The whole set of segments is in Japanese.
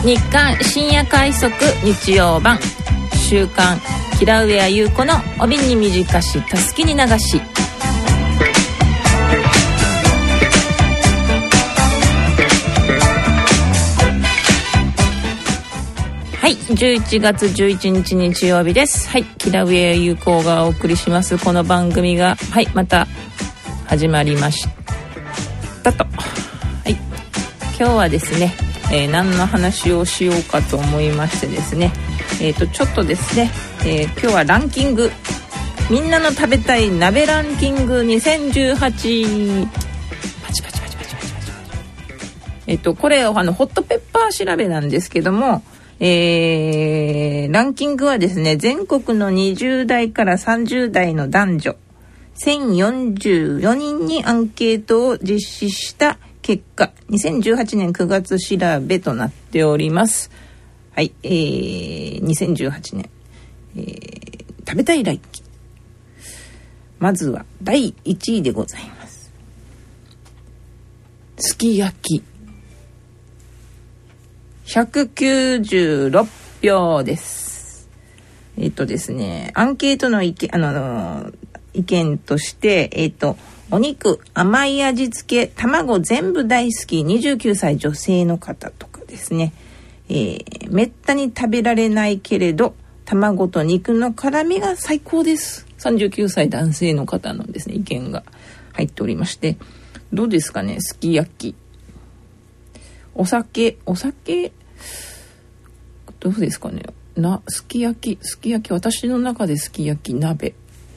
日刊深夜快速日曜版、週刊キラウエア優子の帯に短したすきに流し。はい、11月11日日曜日です。はい、キラウエア優子がお送りしますこの番組が、はい、また始まりましたと。はい、今日はですね、何の話をしようかと思いましてですね、ちょっとですね、今日はランキング、みんなの食べたい鍋ランキング2018、パチパチパチパチパチパチ、これホットペッパー調べなんですけども、ランキングはですね、全国の20代から30代の男女1044人にアンケートを実施した結果、2018年9月調べとなっております。はい、2018年、食べたいランキング、まずは第1位でございます。すき焼き196票です。ですね、アンケートの意見として、お肉、甘い味付け、卵全部大好き、29歳女性の方とかですね、めったに食べられないけれど卵と肉の辛みが最高です、39歳男性の方のですね意見が入っておりまして、どうですかね、すき焼き。お酒どうですかね。すき焼き、私の中ですき焼き、鍋、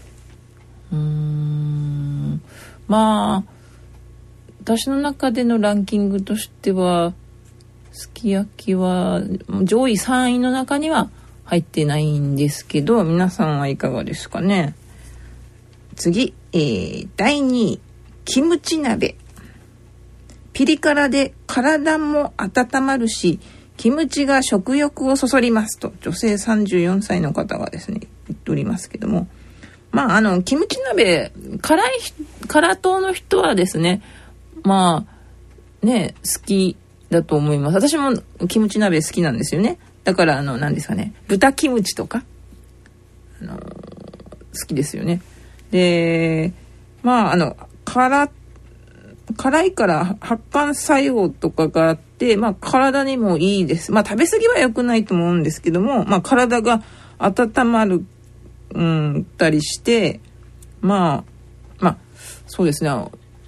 まあ私の中でのランキングとしてはすき焼きは上位3位の中には入ってないんですけど、皆さんはいかがですかね。次、第2位キムチ鍋。ピリ辛で体も温まるしキムチが食欲をそそりますと、女性34歳の方がですね言っておりますけども、まあキムチ鍋辛党の人はですね、まあね好きだと思います。私もキムチ鍋好きなんですよね。だから何ですかね、豚キムチとか好きですよね。で、まあ辛いから発汗作用とかがあって、まあ体にもいいです。まあ食べ過ぎは良くないと思うんですけども、まあ体が温まるたりして、まあそうですね。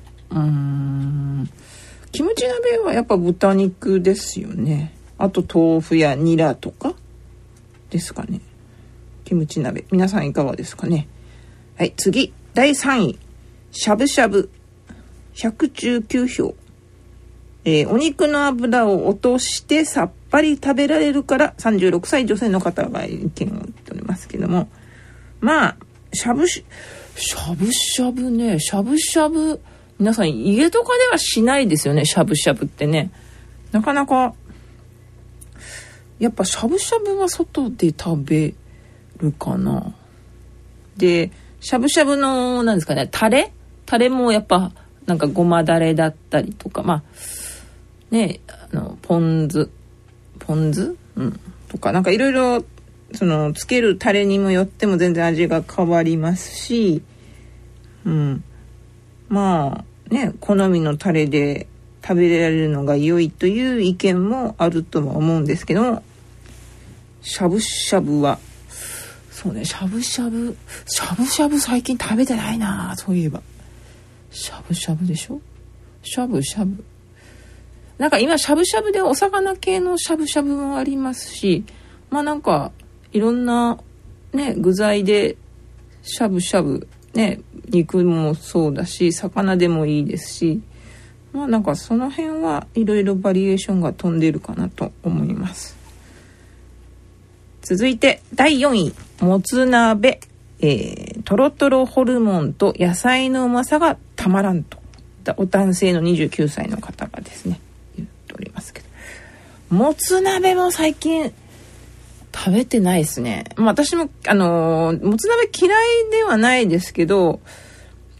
キムチ鍋はやっぱ豚肉ですよね。あと豆腐やニラとかですかね。キムチ鍋、皆さんいかがですかね。はい、次第3位しゃぶしゃぶ119票。お肉の脂を落としてさっぱり食べられるから36歳女性の方が意見を言っておりますけども、まあしゃぶしゃぶね、しゃぶしゃぶ皆さん家とかではしないですよね。しゃぶしゃぶってね、なかなかやっぱしゃぶしゃぶは外で食べるかな。でしゃぶしゃぶのなんですかね、タレもやっぱなんかごまだれだったりとか、まあね、ポン酢、とかなんかいろいろつけるタレにもよっても全然味が変わりますし、まあね、好みのタレで食べられるのが良いという意見もあるとは思うんですけども、しゃぶしゃぶはそうね、しゃぶしゃぶ最近食べてないな。そういえばしゃぶしゃぶでしょ、しゃぶしゃぶ、なんか今しゃぶしゃぶでお魚系のしゃぶしゃぶもありますし、まあなんかいろんなね具材でしゃぶしゃぶね、肉もそうだし魚でもいいですし、まあなんかその辺はいろいろバリエーションが飛んでるかなと思います。続いて第4位もつ鍋、とろとろホルモンと野菜のうまさがたまらんと、お男性の29歳の方がですね言っておりますけど、もつ鍋も最近食べてないですね。まあ私ももつ鍋嫌いではないですけど、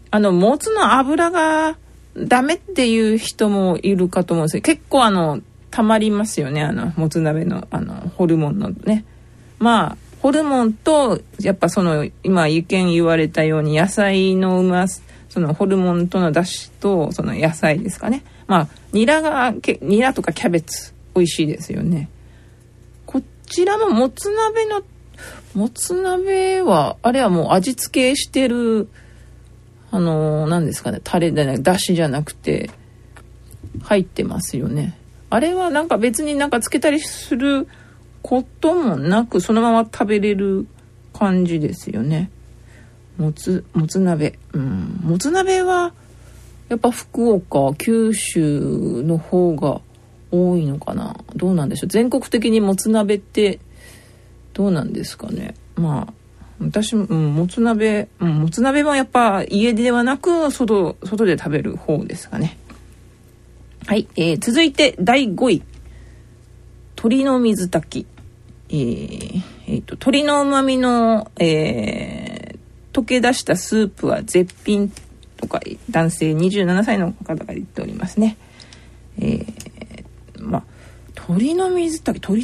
もつの油がダメっていう人もいるかと思うんですよ。結構たまりますよね、もつ鍋のホルモンのね。まあホルモンとやっぱその今意見言われたように野菜のそのホルモンとの出汁とその野菜ですかね。まあニラとかキャベツ美味しいですよね。こちらももつ鍋はあれはもう味付けしてる何ですかね、タレでね、出汁じゃなくて入ってますよね。あれはなんか別になんかつけたりすることもなくそのまま食べれる感じですよね。もつ鍋、もつ鍋はやっぱ福岡九州の方が多いのかな。どうなんでしょう、全国的にもつ鍋ってどうなんですかね。まあ私も、もつ鍋はやっぱ家ではなく外で食べる方ですかね。はい、続いて第5位、鶏の水炊き。鶏の旨味の、溶け出したスープは絶品とか男性27歳の方が言っておりますね。まあ鶏の水炊き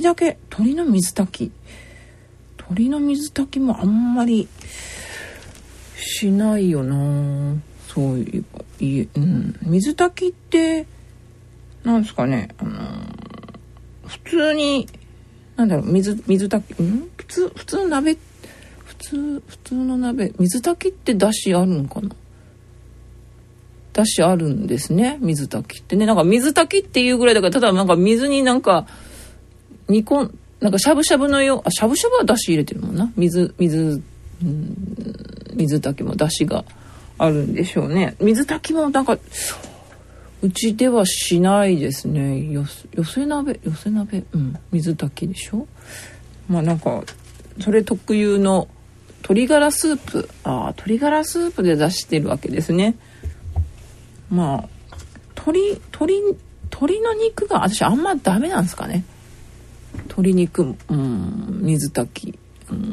もあんまりしないよな。そういう水炊きってなんですかね。普通に水炊き、普通の鍋、普通の鍋、水炊きって出汁あるのかな。出汁あるんですね、水炊きってね。なんか水炊きっていうぐらいだから、ただなんか水になんかなんかしゃぶしゃぶのよう、しゃぶしゃぶは出汁入れてるもんな。水炊きも出汁があるんでしょうね。水炊きもなんかうちではしないですね。寄せ鍋、水炊きでしょ。まあなんかそれ特有の鶏ガラスープ、鶏ガラスープで出してるわけですね。まあ鶏の肉が私あんまダメなんですかね。鶏肉、水炊き、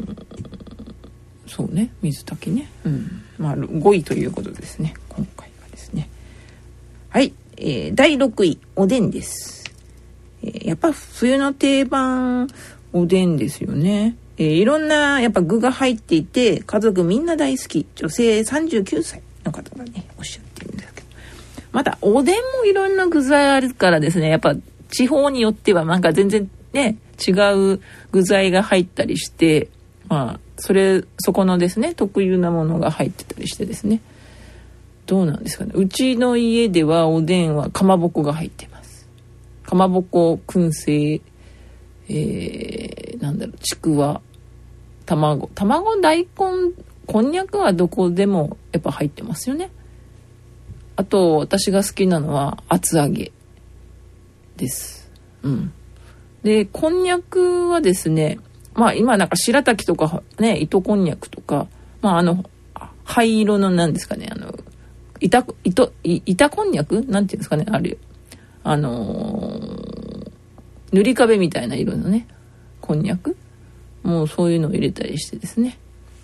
そうね、水炊きね、まあ5位ということですね、今回はですね。はい、第6位、おでんです。やっぱ冬の定番おでんですよね。いろんなやっぱ具が入っていて家族みんな大好き、女性39歳の方がねおっしゃってるんですけど、またおでんもいろんな具材あるからですね、やっぱ地方によってはなんか全然ね違う具材が入ったりして、まあそこのですね特有なものが入ってたりしてですね、どうなんですかね。うちの家ではおでんはかまぼこが入ってます。かまぼこ、燻製、ちくわ、卵、大根、こんにゃくはどこでもやっぱ入ってますよね。あと私が好きなのは厚揚げです。でこんにゃくはですね、まあ今なんか白滝とかね、糸こんにゃくとか、まあ灰色のなんですかね、板こんにゃくなんていうんですかね、ある塗り壁みたいな色のねこんにゃく、もうそういうのを入れたりしてですね。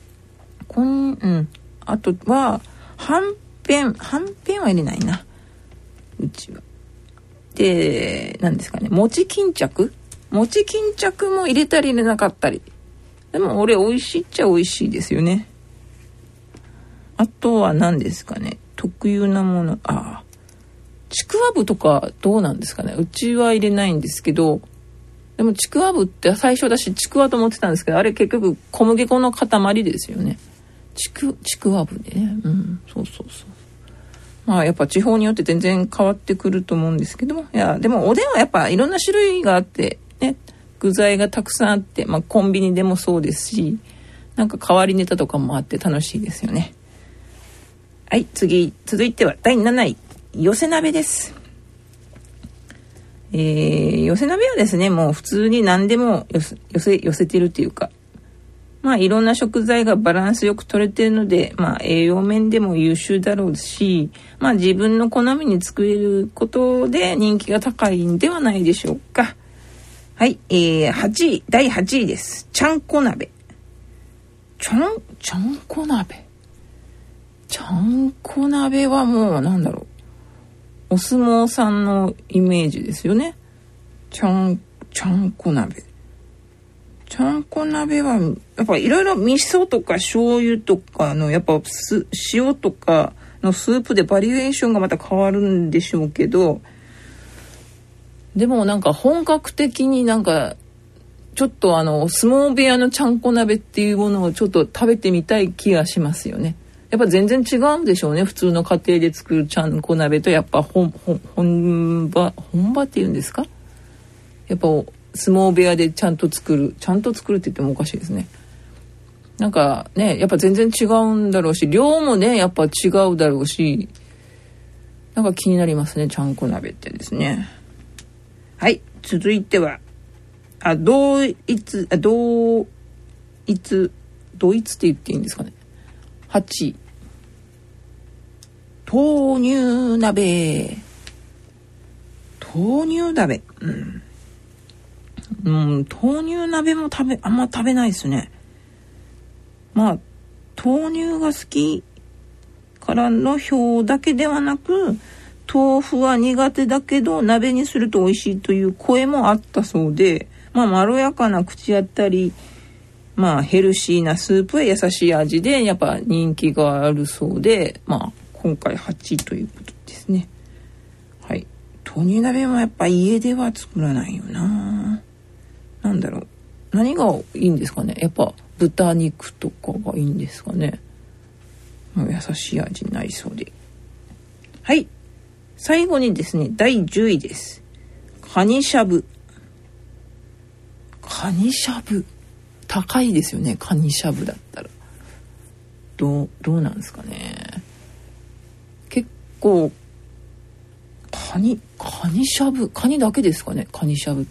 あとははんぺんは入れないな、うちは。で何ですかね、餅巾着も入れたり入れなかったり、でも俺美味しいっちゃ美味しいですよね。あとは何ですかね、特有なもの、ちくわぶとかどうなんですかね。うちは入れないんですけど、でもちくわぶって最初だしちくわと思ってたんですけど、あれ結局小麦粉の塊ですよね。ちくわぶでね、そう。まあやっぱ地方によって全然変わってくると思うんですけども、いやでもおでんはやっぱいろんな種類があってね、具材がたくさんあって、まあコンビニでもそうですし、なんか変わりネタとかもあって楽しいですよね。はい、続いては第7位、寄せ鍋です。寄せ鍋はですね、もう普通に何でも寄せてるっていうか、まあいろんな食材がバランスよく取れてるので、まあ栄養面でも優秀だろうし、まあ自分の好みに作れることで人気が高いんではないでしょうか。はい、第8位です。ちゃんこ鍋。ちゃんこ鍋はもうお相撲さんのイメージですよね。 ちゃんこ鍋。ちゃんこ鍋はやっぱいろいろ味噌とか醤油とかのやっぱ塩とかのスープでバリエーションがまた変わるんでしょうけど、でもなんか本格的になんかちょっと相撲部屋のちゃんこ鍋っていうものをちょっと食べてみたい気がしますよね。やっぱ全然違うんでしょうね。普通の家庭で作るちゃんこ鍋とやっぱ本場っていうんですか。やっぱ相撲部屋でちゃんと作るって言ってもおかしいですね。なんかね、やっぱ全然違うんだろうし、量もねやっぱ違うだろうし、なんか気になりますね、ちゃんこ鍋ってですね。はい、続いては同一って言っていいんですかね。8位、豆乳鍋。豆乳鍋もあんま食べないですね。まあ豆乳が好きからの表だけではなく、豆腐は苦手だけど鍋にすると美味しいという声もあったそうで、まろやかな口当たり、ヘルシーなスープは優しい味でやっぱ人気があるそうで、今回8位ということですね。はい、豆乳鍋もやっぱ家では作らないよな。なんだろう、何がいいんですかね。やっぱ豚肉とかがいいんですかね。優しい味になりそうで。はい、最後にですね、第10位です。カニしゃぶ。高いですよね、カニしゃぶだったら。どうなんですかね。結構カニしゃぶ、カニだけですかね、カニしゃぶって。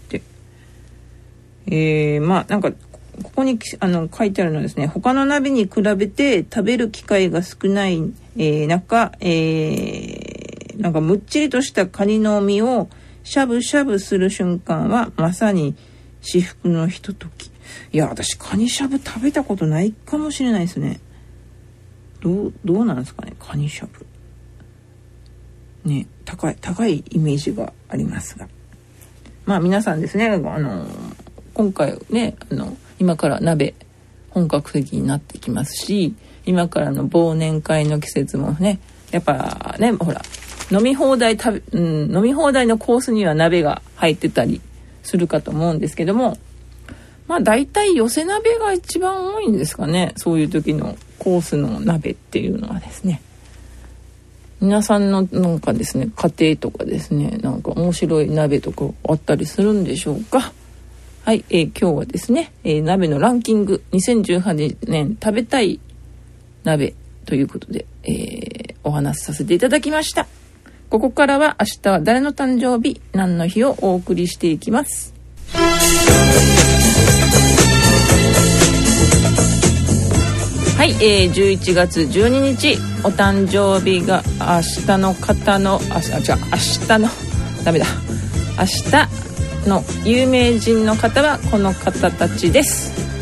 なんかここに書いてあるのはですね、他の鍋に比べて食べる機会が少ない、中、なんかむっちりとしたカニの身をしゃぶしゃぶする瞬間はまさに至福のひととき。いや、私カニしゃぶ食べたことないかもしれないですね。どうなんですかね、カニしゃぶね。高いイメージがありますが、皆さんですね、今回ね、今から鍋本格的になってきますし、今からの忘年会の季節もね、やっぱね、ほら飲み放題のコースには鍋が入ってたりするかと思うんですけども、だいたい寄せ鍋が一番多いんですかね。そういう時のコースの鍋っていうのはですね、皆さんのなんかですね、家庭とかですね、なんか面白い鍋とかあったりするんでしょうか。はい、今日はですね、鍋のランキング2018年食べたい鍋ということで、お話しさせていただきました。ここからは明日は誰の誕生日何の日をお送りしていきます。はい、11月12日お誕生日が明日の有名人の方はこの方たちです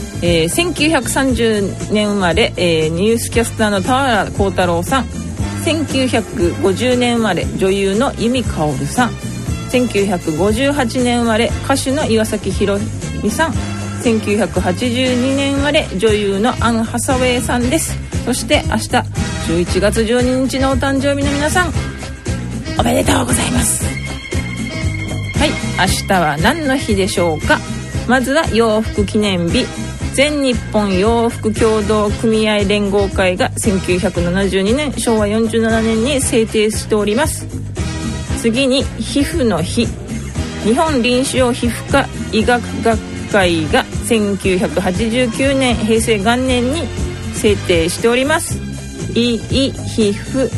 。1930年生まれ、ニュースキャスターの田原幸太郎さん。1950年生まれ女優の由美かおるさん。1958年生まれ歌手の岩崎宏美さん。1982年生まれ女優のアン・ハサウェイさんです。そして明日11月12日のお誕生日の皆さん、おめでとうございます。はい、明日は何の日でしょうか。まずは洋服記念日。全日本洋服協同組合連合会が1972年昭和47年に制定しております。次に皮膚の日。日本臨床皮膚科医学学会が1989年平成元年に制定しております。皮膚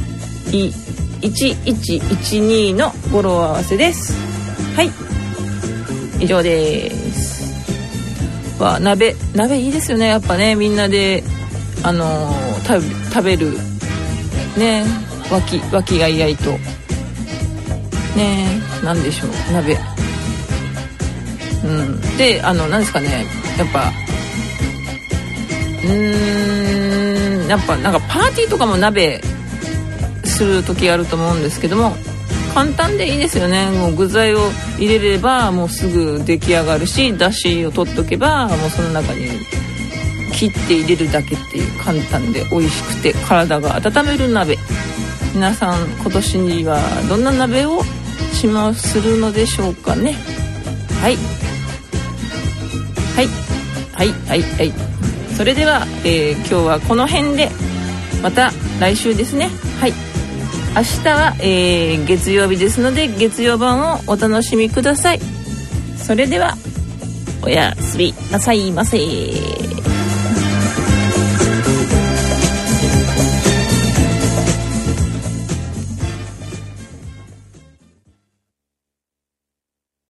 1112の語呂合わせです。はい、以上です。鍋いいですよね。やっぱね、みんなで食べるね、和気あいあいとね、なんでしょう、鍋。でなんですかね、やっぱなんかパーティーとかも鍋する時あると思うんですけども、 簡単でいいですよね。もう具材を入れればもうすぐ出来上がるし、だしを取っとけばもうその中に切って入れるだけっていう簡単で美味しくて体が温める鍋。皆さん今年にはどんな鍋をするのでしょうかね。はいはいはいはいはい。それでは、今日はこの辺でまた来週ですね。はい、明日は、月曜日ですので月曜版をお楽しみください。それではおやすみなさいませ。